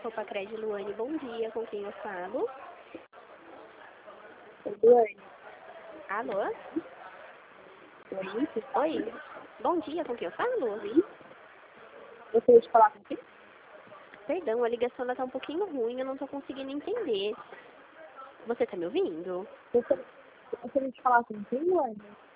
Copa Cred Luane, bom dia, com quem eu falo? Luane. Alô? Oi? Oi, bom dia, com quem eu falo? Gostaria de falar com quem? Perdão, a ligação está um pouquinho ruim, eu não estou conseguindo entender. Você está me ouvindo? Gostaria de falar com quem, Luane?